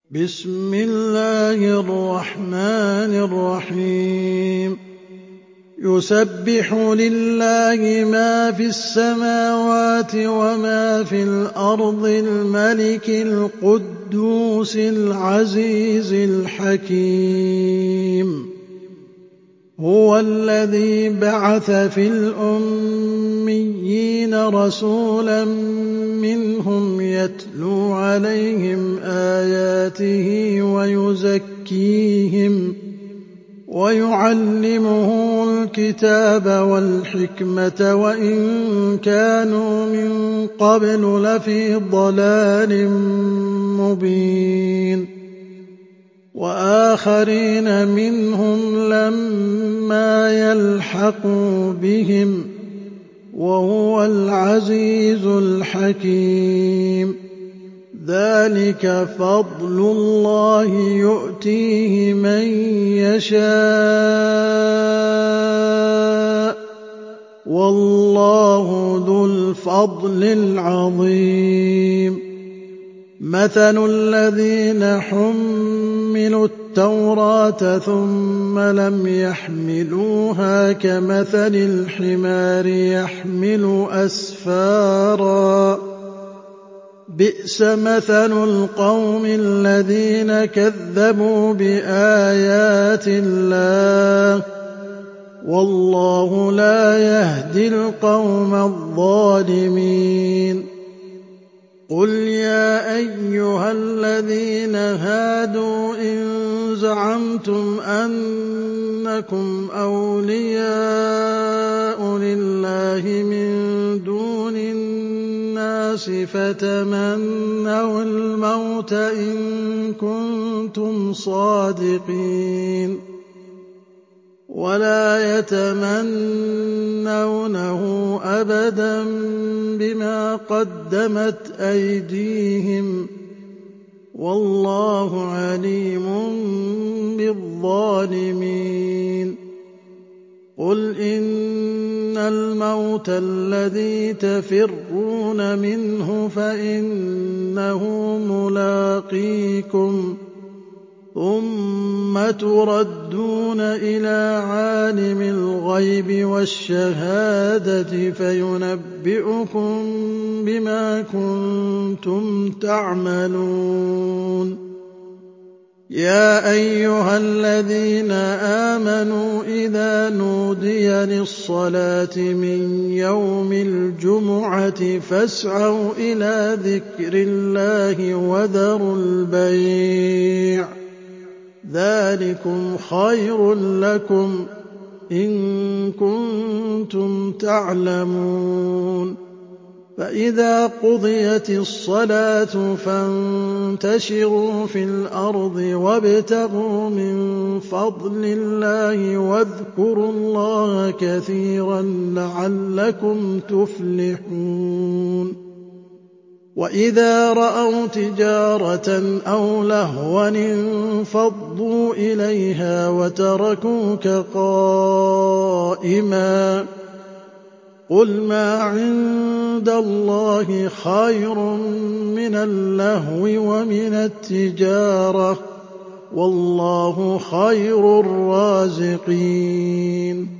بسم الله الرحمن الرحيم يسبح لله ما في السماوات وما في الأرض الملك القدوس العزيز الحكيم هو الذي بعث في الأميين رسولا منهم يتلو عليهم آياته ويزكيهم ويعلمهم الكتاب والحكمة وإن كانوا من قبل لفي ضلال مبين وآخرين منهم لما يلحقوا بهم وهو العزيز الحكيم ذلك فضل الله يؤتيه من يشاء والله ذو الفضل العظيم مثل الذين حملوا التوراة ثم لم يحملوها كمثل الحمار يحمل أسفارا بئس مثل القوم الذين كذبوا بآيات الله والله لا يهدي القوم الظالمين قل يا أيها الذين هادوا إن زعمتم أنكم أولياء لله من دون الناس فتمنوا الموت إن كنتم صادقين ولا يتمنونه أبدا بما قدمت أيديهم والله عليم بالظالمين قل إن الموت الذي تفرون منه فإنه ملاقيكم ثم تردون إلى عالم الغيب والشهادة فينبئكم بما كنتم تعملون يا أيها الذين آمنوا إذا نودي للصلاة من يوم الجمعة فاسعوا إلى ذكر الله وذروا البيع ذلكم خير لكم إن كنتم تعلمون فإذا قضيت الصلاة فانتشروا في الأرض وابتغوا من فضل الله واذكروا الله كثيرا لعلكم تفلحون وإذا رأوا تجارة أو لهوا انفضوا إليها وتركوك قائما قل ما عند الله خير من اللهو ومن التجارة والله خير الرازقين